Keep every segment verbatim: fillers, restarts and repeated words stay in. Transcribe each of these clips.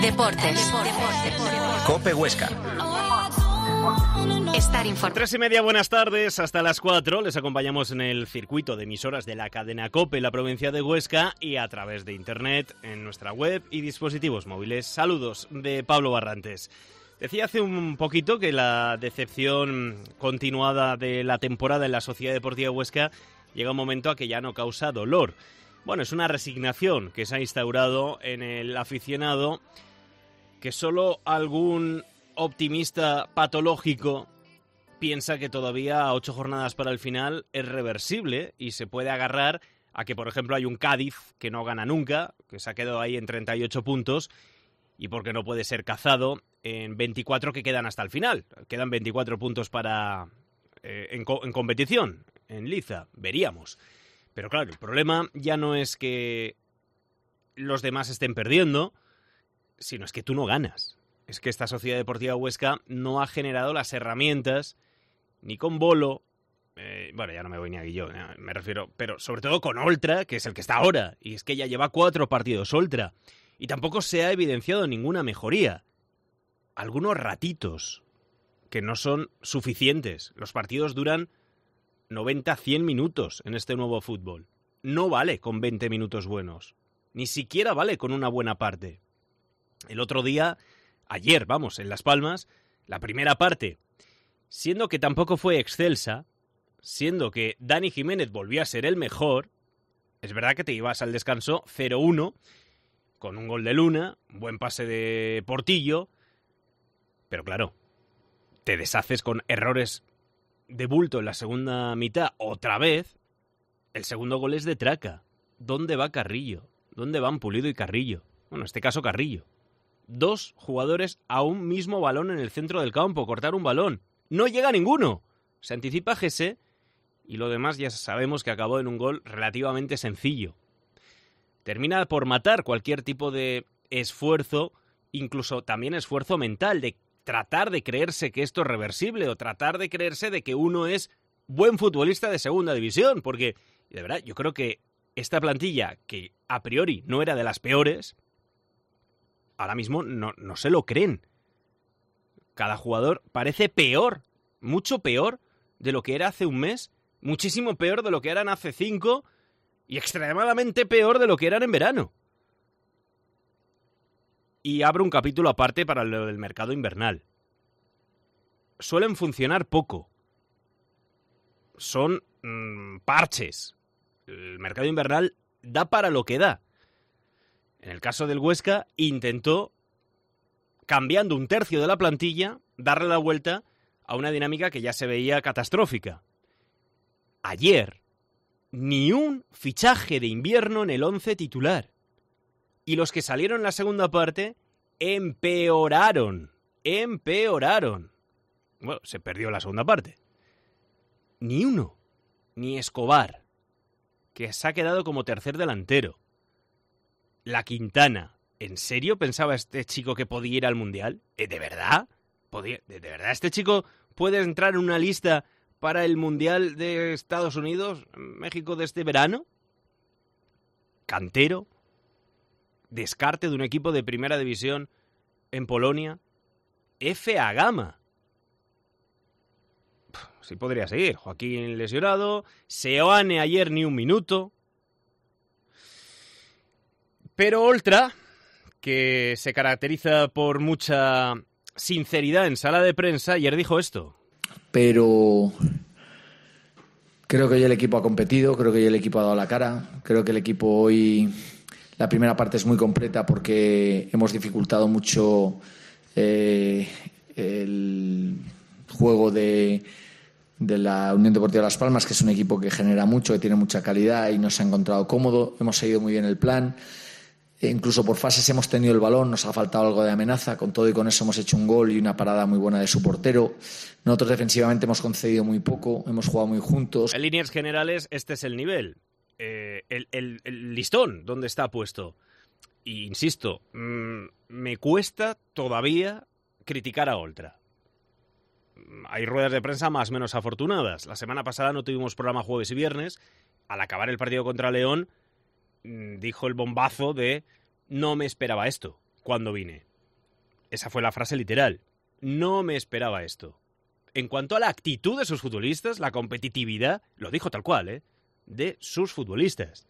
Deportes. COPE Huesca. Estar informado. Tres y media, buenas tardes, hasta las cuatro. Les acompañamos en el circuito de emisoras de la cadena COPE en la provincia de Huesca y a través de internet en nuestra web y dispositivos móviles. Saludos de Pablo Barrantes. Decía hace un poquito que la decepción continuada de la temporada en la Sociedad Deportiva Huesca llega un momento a que ya no causa dolor. Bueno, es una resignación que se ha instaurado en el aficionado, que solo algún optimista patológico piensa que todavía a ocho jornadas para el final es reversible y se puede agarrar a que, por ejemplo, hay un Cádiz que no gana nunca, que se ha quedado ahí en treinta y ocho puntos y porque no puede ser cazado en veinticuatro que quedan hasta el final. Quedan veinticuatro puntos para eh, en, co- en competición, en liza, veríamos. Pero claro, el problema ya no es que los demás estén perdiendo, sino es que tú no ganas. Es que esta Sociedad Deportiva Huesca no ha generado las herramientas, ni con Bolo, eh, bueno, ya no me voy ni a Guillón, eh, me refiero, pero sobre todo con Oltra, que es el que está ahora, y es que ya lleva cuatro partidos Oltra, y tampoco se ha evidenciado ninguna mejoría. Algunos ratitos, que no son suficientes. Los partidos duran noventa a cien minutos en este nuevo fútbol. No vale con veinte minutos buenos. Ni siquiera vale con una buena parte. El otro día, ayer, vamos, en Las Palmas, la primera parte, siendo que tampoco fue excelsa, siendo que Dani Jiménez volvió a ser el mejor, es verdad que te ibas al descanso cero uno, con un gol de Luna, un buen pase de Portillo, pero claro, te deshaces con errores de bulto en la segunda mitad otra vez. El segundo gol es de traca. ¿Dónde va Carrillo? ¿Dónde van Pulido y Carrillo? Bueno, en este caso Carrillo. Dos jugadores a un mismo balón en el centro del campo, cortar un balón. No llega ninguno. Se anticipa Gese y lo demás ya sabemos que acabó en un gol relativamente sencillo. Termina por matar cualquier tipo de esfuerzo, incluso también esfuerzo mental, de tratar de creerse que esto es reversible o tratar de creerse de que uno es buen futbolista de segunda división, porque de verdad yo creo que esta plantilla, que a priori no era de las peores, ahora mismo no, no se lo creen. Cada jugador parece peor, mucho peor de lo que era hace un mes, muchísimo peor de lo que eran hace cinco y extremadamente peor de lo que eran en verano. Y abro un capítulo aparte para lo del mercado invernal. Suelen funcionar poco. Son mmm, parches. El mercado invernal da para lo que da. En el caso del Huesca, intentó, cambiando un tercio de la plantilla, darle la vuelta a una dinámica que ya se veía catastrófica. Ayer, ni un fichaje de invierno en el once titular. Y los que salieron en la segunda parte empeoraron, empeoraron. Bueno, se perdió la segunda parte. Ni uno, ni Escobar, que se ha quedado como tercer delantero. La Quintana, ¿en serio pensaba este chico que podía ir al Mundial? ¿De verdad? ¿Podía, ¿De verdad este chico puede entrar en una lista para el Mundial de Estados Unidos, México de este verano? Cantero. Descarte de un equipo de primera división en Polonia. F A Gama. Sí podría seguir. Joaquín lesionado. Seoane ayer ni un minuto. Pero Oltra, que se caracteriza por mucha sinceridad en sala de prensa, ayer dijo esto. Pero creo que hoy el equipo ha competido, creo que hoy el equipo ha dado la cara, creo que el equipo hoy... La primera parte es muy completa porque hemos dificultado mucho eh, el juego de, de la Unión Deportiva Las Palmas, que es un equipo que genera mucho, que tiene mucha calidad y nos ha encontrado cómodo. Hemos seguido muy bien el plan. E incluso por fases hemos tenido el balón, nos ha faltado algo de amenaza. Con todo y con eso hemos hecho un gol y una parada muy buena de su portero. Nosotros defensivamente hemos concedido muy poco, hemos jugado muy juntos. En líneas generales, este es el nivel. Eh, el, el, el listón donde está puesto. Y insisto, mmm, me cuesta todavía criticar a Oltra. Hay ruedas de prensa más o menos afortunadas. La semana pasada no tuvimos programa jueves y viernes. Al acabar el partido contra León, dijo el bombazo de no me esperaba esto cuando vine. esa fue la frase literal. No me esperaba esto. En cuanto a la actitud de sus futbolistas, la competitividad, lo dijo tal cual, ¿eh? De sus futbolistas.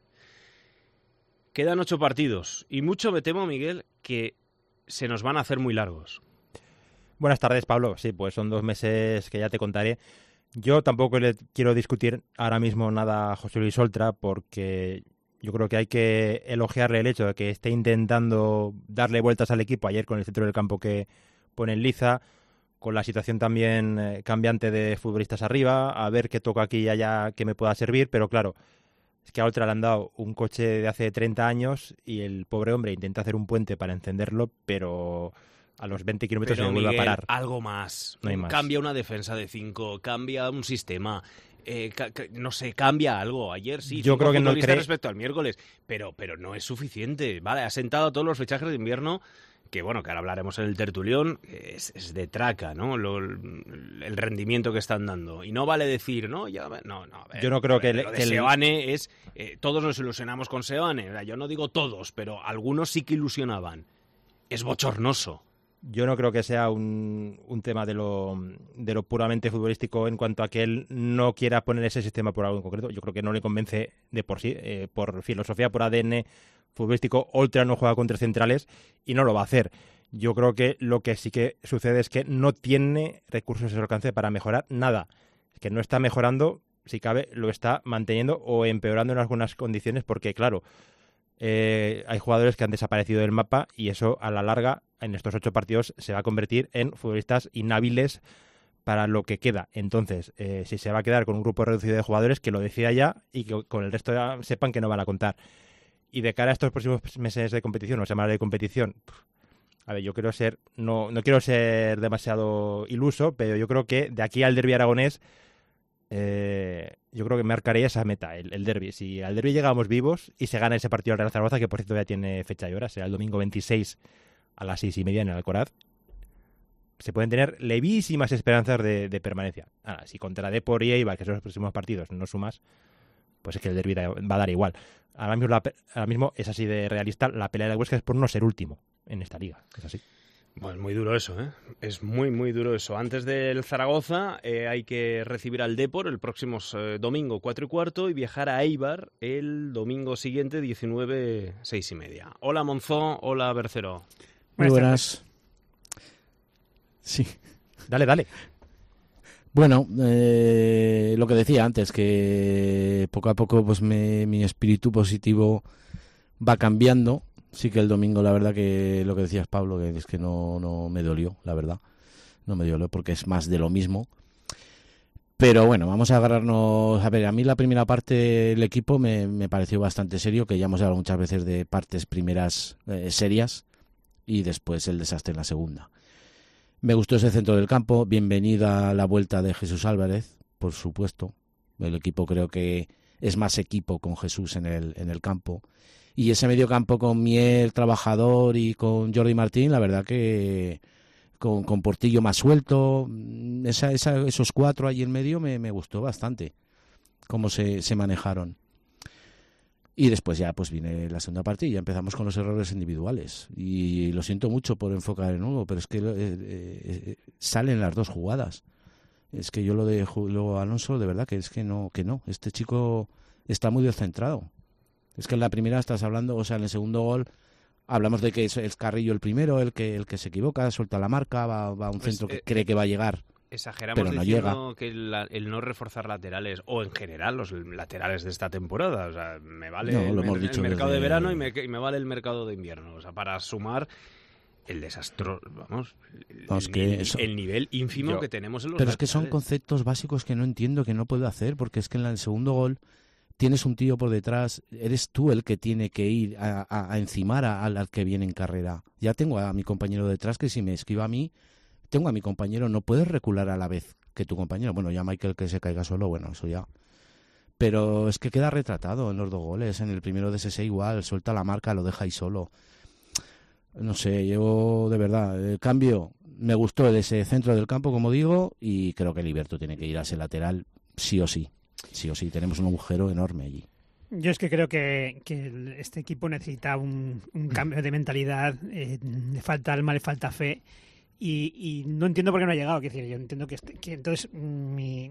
Quedan ocho partidos y mucho me temo, Miguel, que se nos van a hacer muy largos. Buenas tardes, Pablo. Sí, pues son dos meses que ya te contaré. Yo tampoco le quiero discutir ahora mismo nada a José Luis Oltra, porque yo creo que hay que elogiarle el hecho de que esté intentando darle vueltas al equipo ayer con el centro del campo que pone en liza, con la situación también eh, cambiante de futbolistas arriba, a ver qué toca aquí y allá que me pueda servir, pero claro, es que a Oltra le han dado un coche de hace treinta años y el pobre hombre intenta hacer un puente para encenderlo, pero a los veinte kilómetros se vuelve a parar. Algo más. No hay más. Cambia una defensa de cinco, cambia un sistema, eh, ca ca no sé, cambia algo. Ayer sí, yo creo que no cree... respecto al miércoles, pero, pero no es suficiente. Vale, ha sentado a todos los fichajes de invierno, que bueno, que ahora hablaremos en el tertulión, es, es de traca, ¿no? Lo, el rendimiento que están dando. Y no vale decir, no, ya, no, no. A ver, yo no creo que, lo de que Seoane el... es, eh, todos nos ilusionamos con Seoane. Yo no digo todos, pero algunos sí que ilusionaban. Es bochornoso. Yo no creo que sea un, un tema de lo, de lo puramente futbolístico en cuanto a que él no quiera poner ese sistema por algo en concreto. Yo creo que no le convence de por sí, eh, por filosofía, por A D N futbolístico. Oltra no juega con tres centrales y no lo va a hacer. Yo creo que lo que sí que sucede es que no tiene recursos a su alcance para mejorar nada. Que no está mejorando, si cabe, lo está manteniendo o empeorando en algunas condiciones porque, claro, eh, hay jugadores que han desaparecido del mapa y eso a la larga en estos ocho partidos se va a convertir en futbolistas inhábiles para lo que queda. Entonces, eh, si se va a quedar con un grupo reducido de jugadores, que lo decida ya y que con el resto ya sepan que no van a contar. Y de cara a estos próximos meses de competición o semanas de competición, a ver, yo quiero ser, no, no quiero ser demasiado iluso, pero yo creo que de aquí al derbi aragonés, eh, yo creo que marcaría esa meta, el, el derbi. Si al derbi llegamos vivos y se gana ese partido al Real Zaragoza, que por cierto ya tiene fecha y hora, será el domingo veintiséis a las seis y media en el Alcoraz, se pueden tener levísimas esperanzas de, de permanencia. Ahora, si contra Depor y Eibar, que son los próximos partidos, no sumas, pues es que el derbi va a dar igual. Ahora mismo, la, ahora mismo es así de realista, la pelea de Huesca es por no ser último en esta liga, es así. Bueno, es muy duro eso, ¿eh? Es muy, muy duro eso. Antes del Zaragoza eh, hay que recibir al Depor el próximo eh, domingo cuatro y cuarto y viajar a Eibar el domingo siguiente diecinueve, seis y media. Hola Monzó, hola Bercero. Muy buenas. Sí. Dale, dale. Bueno, eh, lo que decía antes, que poco a poco pues me, mi espíritu positivo va cambiando. Sí que el domingo, la verdad que lo que decías, Pablo, que es que no, no me dolió, la verdad. No me dolió porque es más de lo mismo. Pero bueno, vamos a agarrarnos... A ver, a mí la primera parte del equipo me, me pareció bastante serio, que ya hemos hablado muchas veces de partes primeras eh, serias y después el desastre en la segunda. Me gustó ese centro del campo, bienvenida la vuelta de Jesús Álvarez, por supuesto. El equipo creo que es más equipo con Jesús en el, en el campo. Y ese medio campo con Miel, Trabajador y con Jordi Martín, la verdad que con, con Portillo más suelto, esa, esa, esos cuatro ahí en medio me, me gustó bastante cómo se, se manejaron. Y después ya pues viene la segunda parte y ya empezamos con los errores individuales. Y lo siento mucho por enfocar en uno, pero es que eh, eh, salen las dos jugadas. Es que yo lo de Julio Alonso, de verdad que es que no, que no. Este chico está muy descentrado. Es que en la primera estás hablando, o sea, en el segundo gol hablamos de que es, es Carrillo el primero, el que el que se equivoca, suelta la marca, va, va a un pues, centro que eh, cree que va a llegar. Exageramos pero no diciendo llega. que el, el no reforzar laterales, o en general los laterales de esta temporada, o sea, me vale no, el, lo hemos el, dicho el mercado desde... de verano y me, y me vale el mercado de invierno, o sea, para sumar el desastro, vamos, vamos el, que el, eso... el nivel ínfimo Yo... que tenemos en los Pero laterales. Es que son conceptos básicos que no entiendo, que no puedo hacer, porque es que en el segundo gol tienes un tío por detrás, eres tú el que tiene que ir a, a, a encimar a, al que viene en carrera. Ya tengo a mi compañero detrás que si me esquiva a mí, tengo a mi compañero, no puedes recular a la vez que tu compañero. Bueno, ya Michael que se caiga solo, bueno, eso ya. Pero es que queda retratado en los dos goles. En el primero de ese C igual, suelta la marca, lo deja ahí solo. No sé, yo de verdad, el cambio, me gustó el ese centro del campo, como digo, y creo que Liberto tiene que ir a ese lateral sí o sí. Sí o sí, tenemos un agujero enorme allí. Yo es que creo que, que este equipo necesita un, un cambio de mentalidad, eh, le falta alma, le falta fe, y, y no entiendo por qué no ha llegado. Quiero decir, yo entiendo que, este, que entonces mi,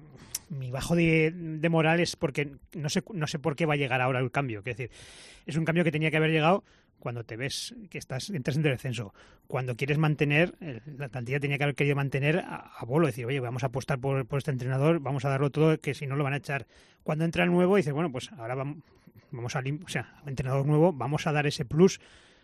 mi bajo de, de moral es porque no sé, no sé por qué va a llegar ahora el cambio. Quiero decir, es un cambio que tenía que haber llegado cuando te ves que estás entras en el descenso, cuando quieres mantener, la plantilla tenía que haber querido mantener a, a Bolo, decir, oye, vamos a apostar por, por este entrenador, vamos a darlo todo, que si no lo van a echar. Cuando entra el nuevo, dices, bueno, pues ahora vamos, vamos a, o sea, entrenador nuevo, vamos a dar ese plus,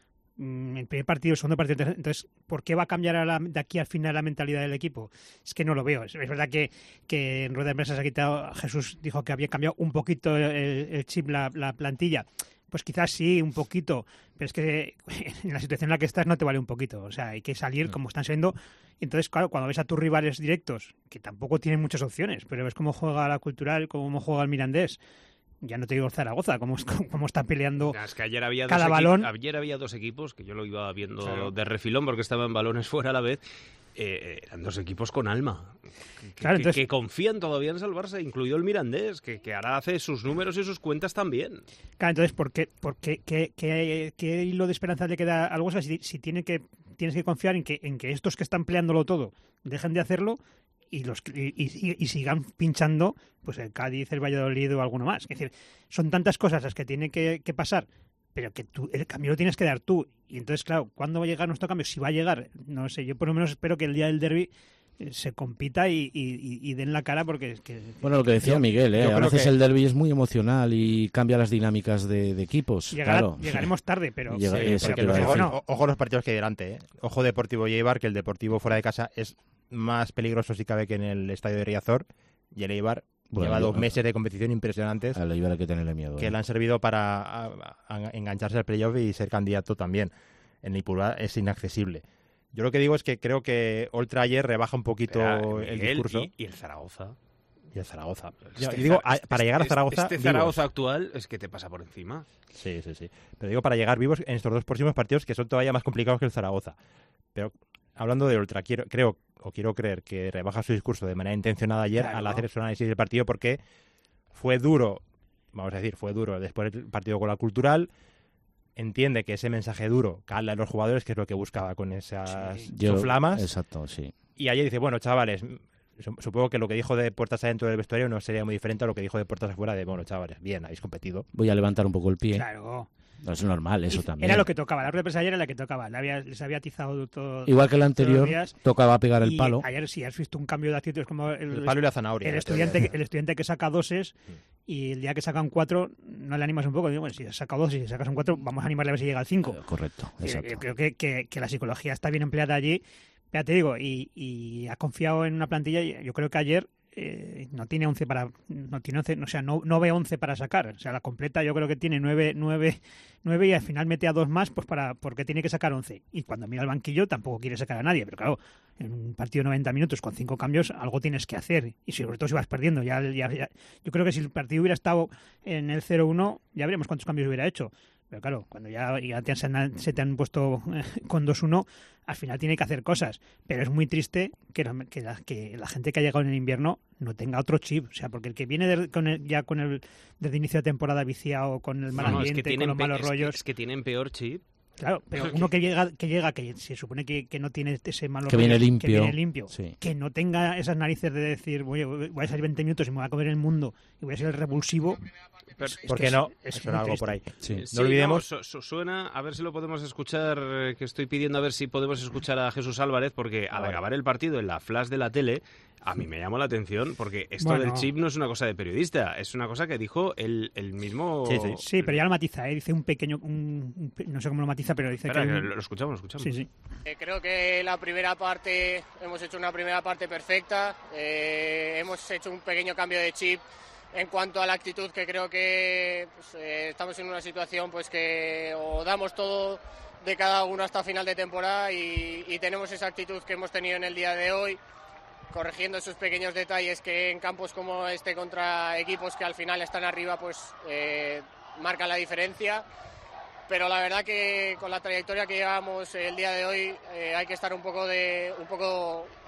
mmm, el primer partido, el segundo partido, entonces, ¿por qué va a cambiar a la, de aquí al final la mentalidad del equipo? Es que no lo veo. Es, es verdad que, que en rueda de prensa se ha quitado, Jesús dijo que había cambiado un poquito el, el chip, la, la plantilla. Pues quizás sí, un poquito, pero es que en la situación en la que estás no te vale un poquito. O sea, hay que salir como están siendo. Entonces, claro, cuando ves a tus rivales directos, que tampoco tienen muchas opciones, pero ves cómo juega la Cultural, cómo juega el Mirandés, ya no te digo el Zaragoza, cómo, cómo está peleando es que ayer había cada dos balón. Ayer había dos equipos, que yo lo iba viendo claro. de refilón porque estaban balones fuera a la vez. Eh, eran dos equipos con alma, que, claro, que, entonces, que confían todavía en salvarse, incluido el Mirandés, que, que ahora hace sus números y sus cuentas también. Claro, entonces, ¿por qué, por qué, qué, qué, qué hilo de esperanza le queda algo? O sea, si, si tiene que, tienes que confiar en que, en que estos que están peleándolo todo dejen de hacerlo y, los, y, y, y sigan pinchando pues el Cádiz, el Valladolid o alguno más. Es decir, son tantas cosas las que tiene que, que pasar, pero que tú, el cambio lo tienes que dar tú. Y entonces, claro, ¿cuándo va a llegar nuestro cambio? Si va a llegar, no sé, yo por lo menos espero que el día del derbi se compita y, y, y den la cara porque... Que, bueno, lo que decía yo, Miguel, ¿eh? a veces que... el derbi es muy emocional y cambia las dinámicas de, de equipos. Llegará, claro. Llegaremos tarde, pero... Llega, sí, eso pero, pero pero ojo, ojo los partidos que hay delante, ¿eh? Ojo Deportivo y Eibar, que el Deportivo fuera de casa es más peligroso si cabe que en el estadio de Riazor, y el Eibar bueno, lleva dos meses de competición impresionantes al Eibar hay que tenerle miedo, que ¿eh? le han servido para a, a engancharse al playoff y ser candidato también. En el Ipurúa es inaccesible. Yo lo que digo es que creo que Oltra ayer rebaja un poquito Pero, el Miguel, discurso. Y, y el Zaragoza. Y el Zaragoza. Este Yo digo, este, para llegar a Zaragoza... Este Zaragoza vivos. Actual es que te pasa por encima. Sí, sí, sí. Pero digo, para llegar vivos en estos dos próximos partidos que son todavía más complicados que el Zaragoza. Pero hablando de Oltra, quiero, creo o quiero creer que rebaja su discurso de manera intencionada ayer claro. al hacer su análisis del partido porque fue duro, vamos a decir, fue duro después del partido con la Cultural. Entiende que ese mensaje duro cala a los jugadores, que es lo que buscaba con esas sí, yo, flamas. Exacto, sí. Y ayer dice, bueno, chavales, supongo que lo que dijo de puertas adentro del vestuario no sería muy diferente a lo que dijo de puertas afuera de, bueno, chavales, bien, habéis competido. Voy a levantar un poco el pie. Claro. No, es normal, eso y también. Era lo que tocaba, la rueda de prensa ayer era la que tocaba. Le había, les había atizado todo. Igual que el anterior, tocaba pegar el y palo. Ayer sí, has visto un cambio de actitud. Es como el, el palo y la zanahoria. El estudiante, el estudiante que saca doses y el día que sacan cuatro, no le animas un poco. Digo, bueno, si has sacado dos y si sacas un cuatro, vamos a animarle a ver si llega al cinco. Correcto, exacto. Yo creo que, que, que la psicología está bien empleada allí. Ya te digo, y, y ha confiado en una plantilla. Y yo creo que ayer eh, no tiene once para. No tiene once, o sea, no, no ve once para sacar. O sea, la completa yo creo que tiene nueve, nueve, nueve y al final mete a dos más pues para porque tiene que sacar once. Y cuando mira el banquillo tampoco quiere sacar a nadie. Pero claro, en un partido de noventa minutos con cinco cambios, algo tienes que hacer. Y sobre todo si vas perdiendo. Ya, ya, ya, yo creo que si el partido hubiera estado en el cero uno, ya veremos cuántos cambios hubiera hecho. Pero claro, cuando ya, ya te han, se te han puesto con dos uno, al final tiene que hacer cosas. Pero es muy triste que la, que la, que la gente que ha llegado en el invierno no tenga otro chip. O sea, porque el que viene de, con el, ya con el desde inicio de temporada viciado, con el mal no, ambiente, no, es que con los malos es rollos... Que, es que tienen peor chip. Claro, pero uno que llega, que llega, que se supone que, que no tiene ese malo que, viene limpio, que viene limpio, sí. que no tenga esas narices de decir, voy, voy a salir veinte minutos y me voy a comer el mundo y voy a ser el revulsivo. Pero, es ¿Por qué no? Es, es suena algo por ahí. Sí. No sí, olvidemos. No, su, suena, a ver si lo podemos escuchar, que estoy pidiendo a ver si podemos escuchar a Jesús Álvarez, porque al vale. acabar el partido en la flash de la tele, a mí me llamó la atención, porque esto bueno. del chip no es una cosa de periodista, es una cosa que dijo el, el mismo... Sí, sí. sí, pero ya lo matiza, ¿eh? Dice un pequeño... Un, un, no sé cómo lo matiza, pero dice Espera, que... que un... lo escuchamos, lo escuchamos. Sí, sí. Eh, creo que la primera parte, hemos hecho una primera parte perfecta, eh, hemos hecho un pequeño cambio de chip en cuanto a la actitud, que creo que pues, eh, estamos en una situación pues que o damos todo de cada uno hasta final de temporada y, y tenemos esa actitud que hemos tenido en el día de hoy, corrigiendo esos pequeños detalles que en campos como este contra equipos que al final están arriba pues eh, marcan la diferencia. Pero la verdad que con la trayectoria que llevamos el día de hoy eh, hay que estar un poco de un poco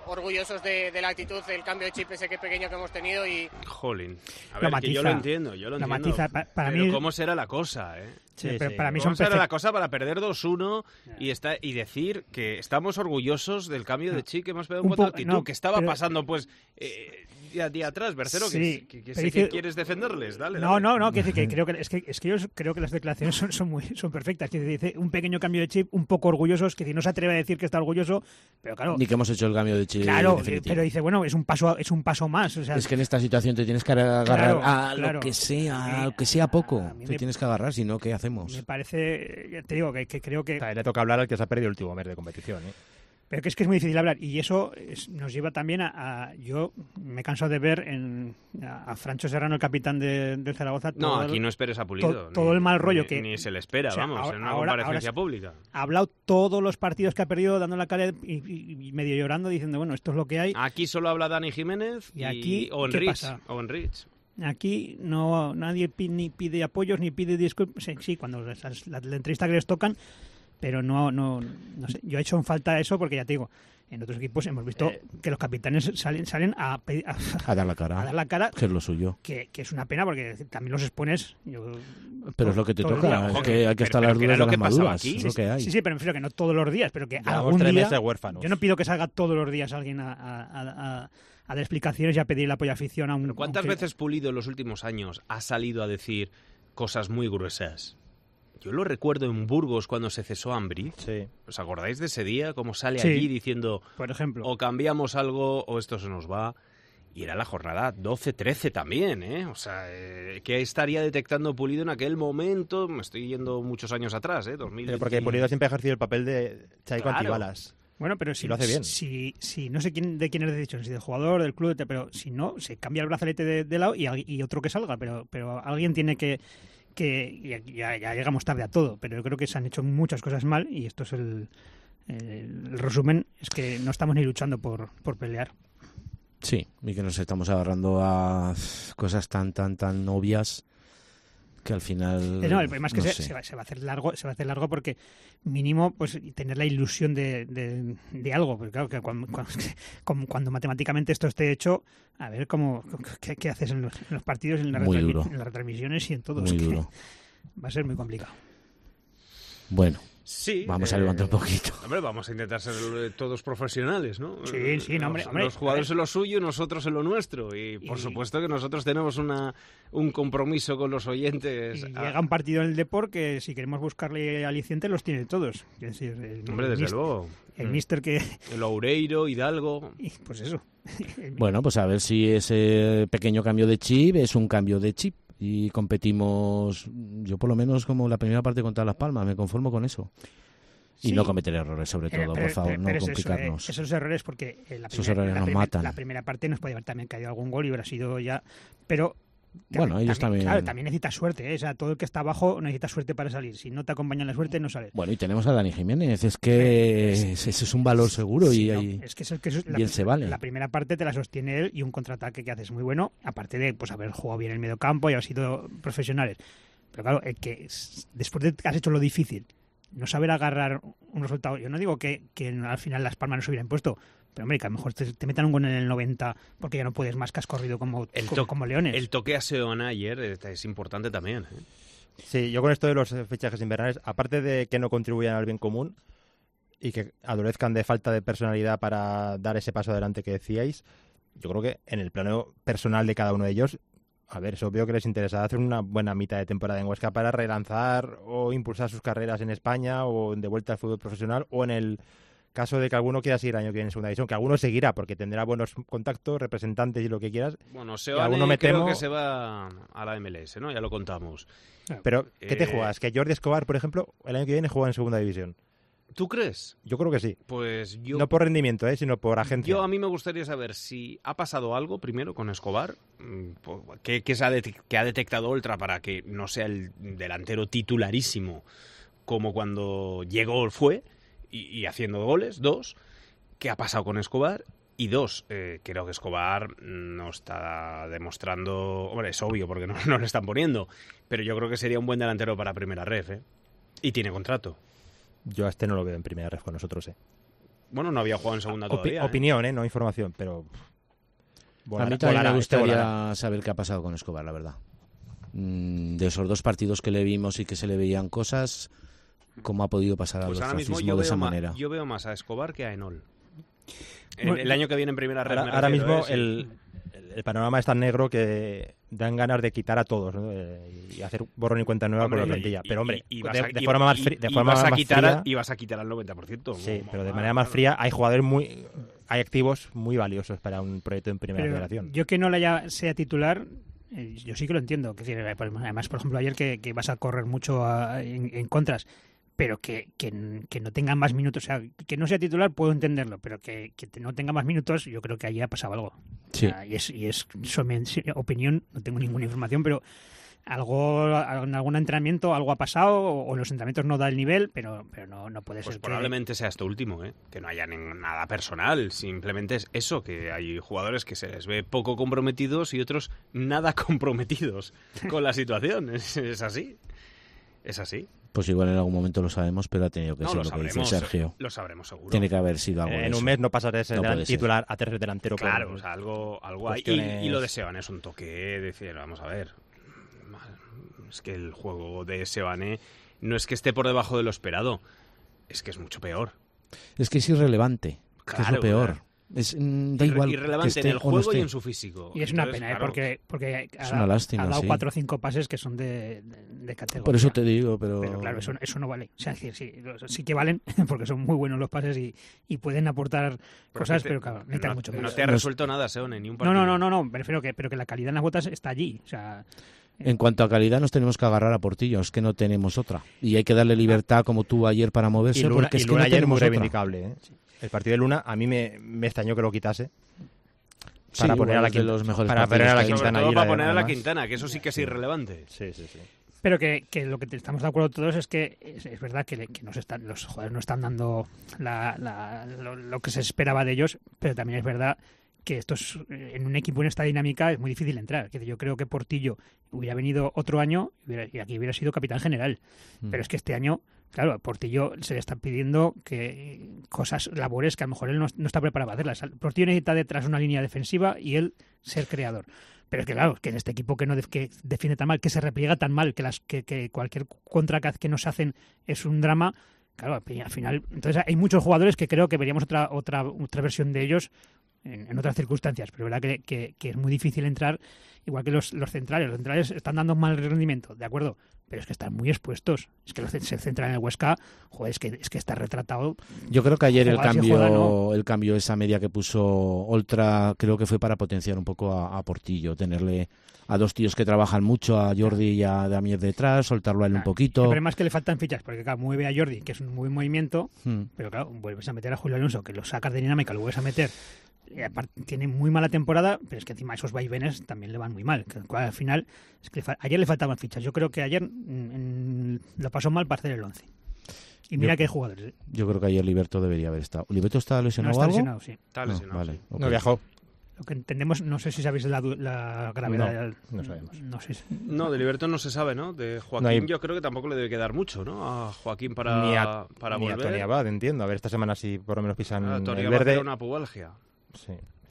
orgullosos de, de la actitud, del cambio de chip ese que pequeño que hemos tenido y... Jolín, a Lo ver, matiza, que yo lo entiendo, yo lo, lo entiendo, matiza, pa- para pero mí- ¿cómo será la cosa, eh? Sí, Sí, pero sí. para mí ¿Cómo son será perfect- la cosa para perder dos uno y, está, y decir que estamos orgullosos del cambio de chip que hemos pegado en Un cuanto a po- actitud? no, ¿Qué estaba pero- pasando, pues, eh, día, día atrás, Bercero? Sí, que, que, que pero sé dice- que quieres defenderles, dale, No, dale. no, no, quiero decir que creo que es que es que yo creo que las declaraciones son, son muy son perfectas. Que dice un pequeño cambio de chip, un poco orgullosos, que no se atreve a decir que está orgulloso, pero claro, Ni que hemos hecho el cambio de chip. claro, definitivo. pero dice, bueno, es un paso es un paso más, o sea, Es que en esta situación te tienes que agarrar Claro, a claro. lo que sea, A a mí- lo que sea poco. a mí Te me- tienes que agarrar, si no, ¿qué hacemos? me parece, ya te digo que, que creo que También le toca hablar al que se ha perdido el último mes de competición, ¿eh? pero que es que es muy difícil hablar y eso es- nos lleva también a, a- yo me he cansado de ver en, a, a Francho Serrano, el capitán de, del Zaragoza, No, todo aquí el- no esperes a Pulido. to- todo el mal rollo ni, que- Ni se le espera, o sea, vamos, ahora- en una ahora- comparecencia ahora- pública. ha hablado todos los partidos que ha perdido dando la cara y, y- y medio llorando diciendo, bueno, esto es lo que hay. Aquí solo habla Dani Jiménez ¿Y aquí o qué Enrich. pasa? O Enrich. Aquí no nadie pi- ni pide apoyos ni pide disculpas. Sí, sí, cuando las- la, la entrevista que les tocan, pero no, no, no sé. Yo he hecho en falta eso porque ya te digo, en otros equipos hemos visto Eh. que los capitanes salen salen a, pe- a, A dar la cara, a dar la cara, que es lo suyo. que, que es una pena porque también los expones. Yo, Pero es lo que te todo el toca, día. es Ojo, que hay que pero- estar pero las que dudas era de lo las que pasaba maduras, aquí. es lo que hay. Sí, sí, pero me refiero que no todos los días, pero que Llevamos algún tres día. meses huérfanos. Yo no pido que salga todos los días alguien a, a, a- a- a dar explicaciones y a pedir el apoyo a afición a un. Pero ¿cuántas a un- veces Pulido en los últimos años ha salido a decir cosas muy gruesas? Yo lo recuerdo en Burgos cuando se cesó a Ambriz. Sí. ¿Os acordáis de ese día? Cómo sale Sí. allí diciendo Por ejemplo. o cambiamos algo o esto se nos va. Y era la jornada doce trece también, ¿eh? O sea, eh, ¿qué estaría detectando Pulido en aquel momento? Me estoy yendo muchos años atrás, ¿eh? dos mil Pero porque Pulido siempre ha ejercido el papel de chaico Claro. antibalas. Bueno, pero si Y lo hace bien. Si, si no sé quién de quién es decisión, si del jugador, del club, de- pero si no, se cambia el brazalete de, de lado y, al- y otro que salga, pero, pero alguien tiene que... que y aquí ya, ya llegamos tarde a todo, pero yo creo que se han hecho muchas cosas mal y esto es el, el, el resumen, es que no estamos ni luchando por, por pelear. Sí, y que nos estamos agarrando a cosas tan, tan, tan obvias que al final... Eh, No, el problema es que no se, sé. se va, se va a hacer largo, se va a hacer largo porque mínimo pues tener la ilusión de, de, de algo, porque claro que cuando, cuando, como cuando matemáticamente esto esté hecho, a ver cómo qué, qué haces en los, en los partidos, en, la Muy retransmi- duro. en las retransmisiones y en todo. Muy Es que duro. va a ser muy complicado. Bueno, Sí. vamos a eh, levantar un poquito. Hombre, vamos a intentar ser eh, todos profesionales, ¿no? Sí, sí, no, hombre, Los, hombre, los jugadores a ver. en lo suyo y nosotros en lo nuestro. Y por Y- supuesto que nosotros tenemos una, un compromiso con los oyentes. Y a- llega un partido en el Depor que si queremos buscarle aliciente los tiene todos. Es decir, el, Hombre, el desde mis- luego. El mister que... El Oureiro, Hidalgo. y pues eso. El- Bueno, pues a ver si ese pequeño cambio de chip es un cambio de chip y competimos, yo por lo menos como la primera parte contra Las Palmas, me conformo con eso. Y Sí. no cometer errores, sobre Pero- todo, pero- por favor, pero- no pero es eso, complicarnos. eh, esos errores porque eh, la Esos primera, errores la nos primer- matan. la primera parte nos puede haber también caído algún gol y hubiera sido ya... Pero... Bueno, ellos también- Claro, también necesitas suerte, ¿eh? O sea, todo el que está abajo necesita suerte para salir. Si no te acompaña la suerte, no sales. Bueno, y tenemos a Dani Jiménez, es que Es- ese ese es un valor seguro Sí, y no, ahí- es que es el que es- la, bien se vale. la primera parte te la sostiene él y un contraataque que haces muy bueno, aparte de pues haber jugado bien en el medio campo y haber sido profesionales. Pero claro, el que es- después de que has hecho lo difícil, no saber agarrar un resultado. Yo no digo que, que al final Las Palmas no se hubieran puesto, pero hombre, que a lo mejor te, te metan un gol en el noventa porque ya no puedes más que has corrido como, El, como, to- como leones. el toque a Seoane ayer eh, es importante también. ¿eh? Sí, yo con esto de los eh, fichajes invernales, aparte de que no contribuyan al bien común y que adolezcan de falta de personalidad para dar ese paso adelante que decíais, yo creo que en el plano personal de cada uno de ellos, a ver, es obvio que les interesa hacer una buena mitad de temporada en Huesca para relanzar o impulsar sus carreras en España o de vuelta al fútbol profesional, o en el caso de que alguno quiera seguir el año que viene en segunda división, que alguno seguirá porque tendrá buenos contactos, representantes y lo que quieras. Bueno, alguno Seoane me creo temo- que se va a la M L S, ¿no? Ya lo contamos. Pero, ¿qué te Eh, juegas? Que Jordi Escobar, por ejemplo, el año que viene juega en segunda división. ¿Tú crees? Yo creo que sí. Pues yo... No por rendimiento, ¿eh? sino por agencia. Yo a mí me gustaría saber si ha pasado algo primero con Escobar, mm, po- que, que, se ha det- que ha detectado Oltra para que no sea el delantero titularísimo como cuando llegó fue y, y haciendo goles, dos, ¿qué ha pasado con Escobar? Y dos, eh, creo que Escobar no está demostrando, hombre, es obvio porque no, no le están poniendo, pero yo creo que sería un buen delantero para primera ref, ¿eh? Y tiene contrato. Yo a este no lo veo en primera ref con nosotros, ¿eh? Bueno, no había jugado en segunda todavía. Opi- opinión, ¿eh? No información, pero... Volará, a mí también volará, me gustaría saber qué ha pasado con Escobar, la verdad. Mm, de esos dos partidos que le vimos y que se le veían cosas, ¿cómo ha podido pasar al pues ostracismo de esa ma- manera? Yo veo más a Escobar que a Enol. El, Bueno, el año que viene en primera red. Ahora, me ahora refiero, mismo ¿eh? Sí. el, el panorama es tan negro que dan ganas de quitar a todos, ¿no? Eh, y hacer borrón y cuenta nueva Hombre, con la plantilla. y- Pero hombre, y- y de, vas a- de y- forma más y- fría, de y forma vas a más quitar fría, a- y vas a quitar al noventa por ciento. sí, Como- pero de ah, manera más claro. fría hay jugadores muy, hay activos muy valiosos para un proyecto en primera Pero federación. yo que no le haya, sea titular, eh, yo sí que lo entiendo. Que, decir, además, por ejemplo, ayer que, que vas a correr mucho a- en, en contras, pero que, que, que no tenga más minutos, o sea, que no sea titular puedo entenderlo, pero que, que no tenga más minutos, yo creo que ahí ha pasado algo. Sí. O sea, y es, y es su mi opinión, no tengo ninguna información, pero algo en algún entrenamiento algo ha pasado o, o en los entrenamientos no da el nivel, pero pero no, no puede Pues ser probablemente sea esto último, ¿eh? Que no haya ni- nada personal, simplemente es eso, que hay jugadores que se les ve poco comprometidos y otros nada comprometidos con la situación. Es, es así, es así. Pues igual en algún momento lo sabemos, pero ha tenido que No, ser lo lo que dice sabremos, Sergio. lo sabremos seguro. Tiene que haber sido algo Eh, de en eso. un mes no pasas de ser No delan- puede ser. titular a tercer delantero. Claro, por- o sea, algo, algo hay. Y, cuestiones- y lo de Sebane es un toque, decir, vamos a ver. Es que el juego de Sebane no es que esté por debajo de lo esperado, es que es mucho peor. Es que es irrelevante, que es Claro, lo peor. claro. Es, mm, da igual. Irrelevante que en esté el o no juego esté. y en su físico. Y es una Entonces, pena, ¿eh? claro, porque, porque ha, Es una lástima, ha dado sí. cuatro o cinco pases que son de, de, de categoría. Por eso te digo, pero... Pero claro, eso, eso no vale. O sea, sí, sí, sí que valen, porque son muy buenos los pases y, y pueden aportar cosas, te- pero claro, necesitan no, mucho no más. te ha No es- resuelto nada, Seone, ni un No, partido. no, no, no, no, me refiero que, pero que la calidad en las botas está allí. O sea, En cuanto a calidad nos tenemos que agarrar a Portillo, es que no tenemos otra. Y hay que darle libertad como tú ayer para moverse, Y Luna, porque y es que Luna no ayer tenemos muy otra. reivindicable. ¿eh? El partido de Luna a mí me, me extrañó que lo quitase. Para Sí, poner a la igual es de Quintana, los mejores para partidos poner a la que hay. Sobre Quintana todo ahí, para poner a la además. Quintana, que eso sí que es irrelevante. Sí, sí, sí. pero que, que lo que te- estamos de acuerdo todos es que es, es verdad que, le- que nos están, los jugadores no están dando la, la- lo, lo que se esperaba de ellos, pero también es verdad que estos en un equipo en esta dinámica es muy difícil entrar. Que yo creo que Portillo hubiera venido otro año y, hubiera- y aquí hubiera sido capitán general. Mm. Pero es que este año, claro, a Portillo se le están pidiendo que cosas, labores que a lo mejor él no, no está preparado para hacerlas. Portillo necesita detrás una línea defensiva y él ser creador. Pero es que claro, que en este equipo que no def- que defiende tan mal, que se repliega tan mal, que las que, que cualquier contra que que nos hacen es un drama, claro, al final, entonces hay muchos jugadores que creo que veríamos otra otra otra versión de ellos en, en otras circunstancias, pero es verdad que, que, que es muy difícil entrar, igual que los, los centrales. Los centrales están dando mal rendimiento, de acuerdo, pero es que están muy expuestos. Es que los, se centran en el Huesca, joder, es que, es que está retratado. Yo creo que ayer el Jugar si cambio, juega, ¿no? el cambio, esa media que puso Oltra, creo que fue para potenciar un poco a, a Portillo, tenerle a dos tíos que trabajan mucho, a Jordi y a Damier detrás, soltarlo a él un El poquito. problema es que le faltan fichas, porque claro, mueve a Jordi, que es un muy buen movimiento, Hmm. pero claro, vuelves a meter a Julio Alonso, que lo sacas de dinámica, lo vuelves a meter. Y aparte, tiene muy mala temporada, pero es que encima esos vaivenes también le van muy mal. Que, al final, es que le fa- ayer le faltaban fichas. Yo creo que ayer mm, en- lo pasó mal para hacer el once. Y mira Yo- que hay jugadores. ¿eh? Yo creo que ayer Liberto debería haber estado. ¿Liberto está No lesionado está o algo? lesionado, sí. Está No, lesionado, vale, sí. ok. No viajó. Lo que entendemos, no sé si sabéis la, du- la gravedad. No, no sabemos. No sé. si- No, de Liberto no se sabe, ¿no? De Joaquín No hay- yo creo que tampoco le debe quedar mucho, ¿no? A Joaquín para, ni a, para ni a volver. Tony Abad, entiendo. A ver, esta semana si por lo menos pisan Ah, Tony el Abad verde. era una pubalgia. Sí.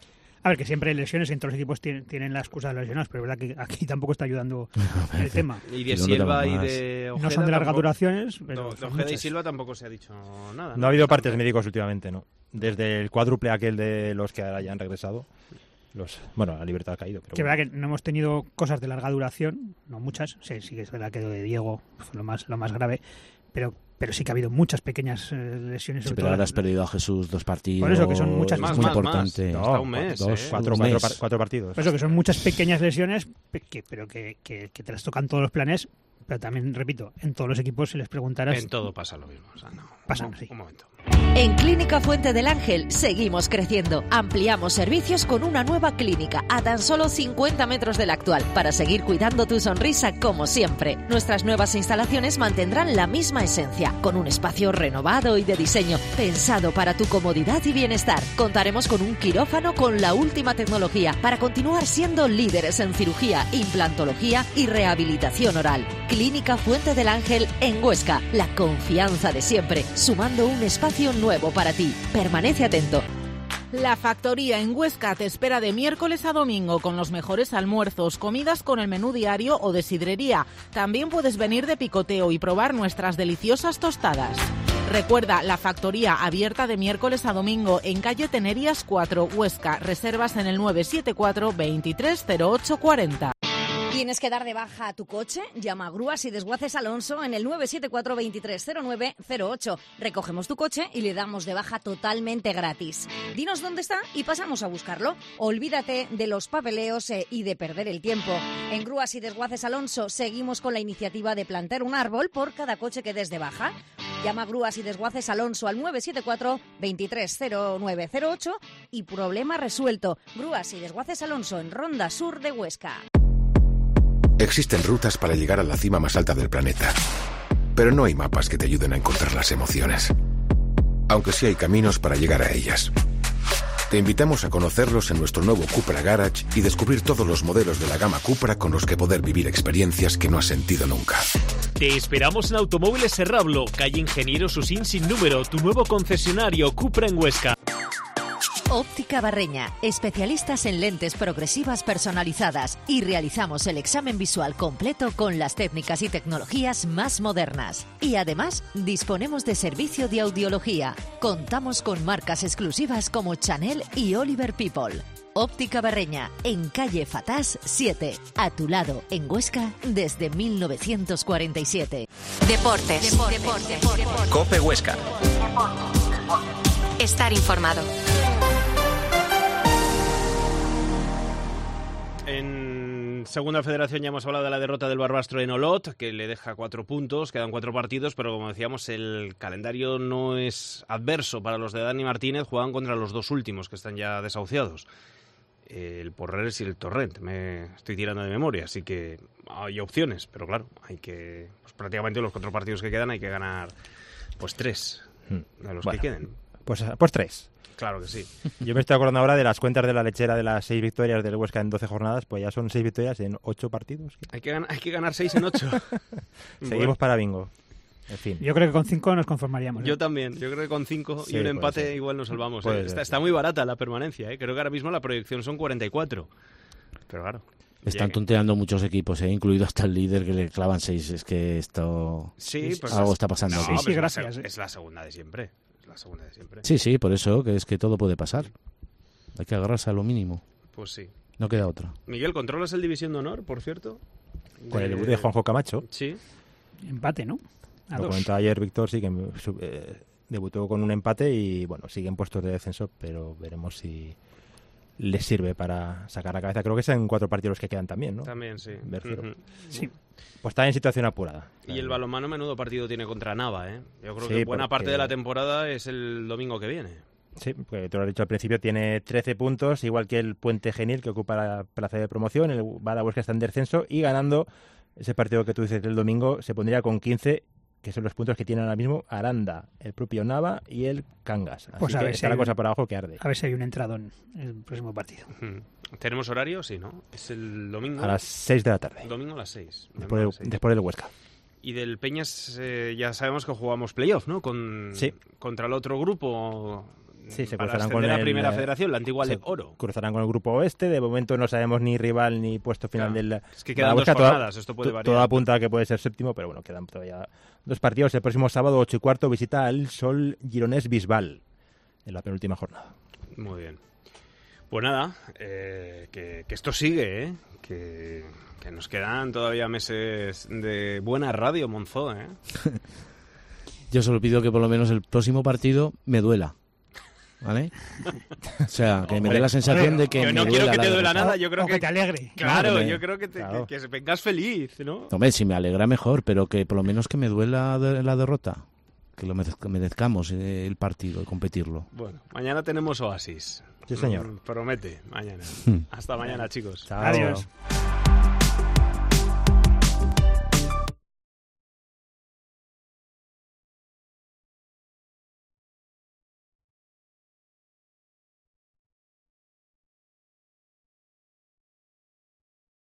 A ver, que siempre hay lesiones, en todos los equipos tienen, tienen la excusa de los lesionados, pero es verdad que aquí tampoco está ayudando el tema. Y de Si no, no Silva tenemos y más. de Ojeda No son de largas tampoco- duraciones, pero No, de son Ojeda y muchas. Silva tampoco se ha dicho nada. No ha habido partes Tampoco. médicos últimamente, ¿no? Desde el cuádruple aquel de los que hayan regresado. Los, bueno, la libertad ha caído. Pero Que es bueno. verdad que no hemos tenido cosas de larga duración, no muchas, sí, sí que es verdad que lo de Diego fue lo más, lo más grave, pero, pero sí que ha habido muchas pequeñas eh, lesiones. Sí, sobre pero todo ahora las- has perdido a Jesús dos partidos. Por eso que son muchas- es Más, muy más, importante. más. No, Hasta un mes, dos, ¿eh? Cuatro, un cuatro, mes. par- cuatro partidos. Por eso que son muchas pequeñas lesiones, pe- que, pero que, que, que te las tocan todos los planes, pero también, repito, en todos los equipos si les preguntaras... En todo pasa lo mismo. O sea, no. Pasan, un, sí. un momento. En Clínica Fuente del Ángel seguimos creciendo. Ampliamos servicios con una nueva clínica a tan solo cincuenta metros de la actual para seguir cuidando tu sonrisa como siempre. Nuestras nuevas instalaciones mantendrán la misma esencia, con un espacio renovado y de diseño pensado para tu comodidad y bienestar. Contaremos con un quirófano con la última tecnología para continuar siendo líderes en cirugía, implantología y rehabilitación oral. Clínica Fuente del Ángel en Huesca, la confianza de siempre, sumando un espacio nuevo para ti. Permanece atento. La Factoría en Huesca te espera de miércoles a domingo con los mejores almuerzos, comidas con el menú diario o de sidrería. También puedes venir de picoteo y probar nuestras deliciosas tostadas. Recuerda, La Factoría abierta de miércoles a domingo en calle Tenerías cuatro, Huesca. Reservas en el nueve siete cuatro, veintitrés cero ocho cuarenta. ¿Tienes que dar de baja a tu coche? Llama a Grúas y Desguaces Alonso en el nueve siete cuatro, veintitrés cero nueve cero ocho. Recogemos tu coche y le damos de baja totalmente gratis. Dinos dónde está y pasamos a buscarlo. Olvídate de los papeleos eh, y de perder el tiempo. En Grúas y Desguaces Alonso seguimos con la iniciativa de plantar un árbol por cada coche que des de baja. Llama a Grúas y Desguaces Alonso al nueve siete cuatro, veintitrés cero nueve cero ocho y problema resuelto. Grúas y Desguaces Alonso en Ronda Sur de Huesca. Existen rutas para llegar a la cima más alta del planeta, pero no hay mapas que te ayuden a encontrar las emociones, aunque sí hay caminos para llegar a ellas. Te invitamos a conocerlos en nuestro nuevo Cupra Garage y descubrir todos los modelos de la gama Cupra con los que poder vivir experiencias que no has sentido nunca. Te esperamos en Automóviles Serrablo, calle Ingeniero Susín sin número, tu nuevo concesionario Cupra en Huesca. Óptica Barreña, especialistas en lentes progresivas personalizadas y realizamos el examen visual completo con las técnicas y tecnologías más modernas. Y además, disponemos de servicio de audiología. Contamos con marcas exclusivas como Chanel y Oliver People. Óptica Barreña, en calle Fatás siete, a tu lado, en Huesca, desde mil novecientos cuarenta y siete. Deportes. Deportes. Deportes. Deportes. Cope Huesca. Estar informado. En Segunda Federación ya hemos hablado de la derrota del Barbastro en Olot, que le deja cuatro puntos, quedan cuatro partidos, pero como decíamos, el calendario no es adverso para los de Dani Martínez, juegan contra los dos últimos, que están ya desahuciados, el Porreres y el Torrent. Me estoy tirando de memoria, así que hay opciones, pero claro, hay que, pues prácticamente los cuatro partidos que quedan hay que ganar pues tres de los bueno, que queden. Pues, pues tres. Claro que sí. Yo me estoy acordando ahora de las cuentas de la lechera de las seis victorias del Huesca en doce jornadas, pues ya son seis victorias en ocho partidos. Hay que, gan- hay que ganar seis en ocho. Seguimos Bueno. para bingo. En fin. Yo creo que con cinco nos conformaríamos. ¿eh? Yo también, yo creo que con cinco Sí, y un puede empate ser. igual nos salvamos. Puede ¿eh? ser, Está, sí. está muy barata la permanencia, ¿eh? Creo que ahora mismo la proyección son cuarenta y cuatro. Pero claro. Están llegue. tonteando muchos equipos, ¿eh? Incluido hasta el líder que le clavan seis. Es que esto... Sí, pues algo es- está pasando no, aquí. pues Sí, es la gracias, se- ¿eh? Es la segunda de siempre. Es la segunda de siempre. Sí, sí, por eso, que es que todo puede pasar. Hay que agarrarse a lo mínimo. Pues sí. No queda otra. Miguel, ¿controlas el División de Honor, por cierto? Con el debut de Juanjo Camacho. Sí. Empate, ¿no? A Lo dos. comentaba ayer Víctor, sí que sub- eh, debutó con un empate y bueno, sigue en puestos de descenso, pero veremos si les sirve para sacar la cabeza. Creo que es en cuatro partidos los que quedan también, ¿no? También, sí. Bercero. Ujú. Sí. Pues está en situación apurada. Y el balonmano menudo partido tiene contra Nava, ¿eh? Yo creo Sí, que buena porque- parte de la temporada es el domingo que viene. Sí, porque te lo has dicho al principio, tiene trece puntos, igual que el Puente Genil, que ocupa la plaza de promoción. El Bada Huesca está en descenso y ganando ese partido que tú dices del domingo se pondría con quince, que son los puntos que tienen ahora mismo Aranda, el propio Nava y el Cangas. Así Pues a que ver si está hay la un- cosa por abajo que arde. A ver si hay un entrado en el próximo partido. Ujú. ¿Tenemos horario? Sí, ¿no? Es el domingo. A las seis de la tarde, Domingo a las seis. Domingo después a del, las seis. después del Huesca. Y del Peñas eh, ya sabemos que jugamos playoff, ¿no? Con, Sí. Contra el otro grupo. Sí, se para cruzarán ascender con a el, Primera eh, Federación, la antigua se Leb Oro. Cruzarán con el grupo oeste. De momento no sabemos ni rival ni puesto final Claro. del. Es que quedan Bada dos Huesca. Toda- jornadas, esto puede to- variar. Todo apunta a que puede ser séptimo, pero bueno, quedan todavía dos partidos. El próximo sábado, ocho y cuarto, visita al Sol Gironés Bisbal en la penúltima jornada. Muy bien. Pues nada, eh, que, que esto sigue, ¿eh? Que, que nos quedan todavía meses de buena radio, Monzó, ¿eh? Yo solo pido que por lo menos el próximo partido me duela. ¿Vale? O sea, que me dé la sensación de que Yo me no duela quiero que la te duela derrota. nada, yo creo O que... que te alegre. Claro, Claro, yo creo que, te, claro. que, que vengas feliz, ¿no? Hombre, si me alegra mejor, pero que por lo menos que me duela de- la derrota. Que lo merez- que merezcamos eh, el partido y competirlo. Bueno, mañana tenemos Oasis. Sí, señor. Mm, promete, mañana. Hmm. Hasta mañana, chicos. Chao. Adiós.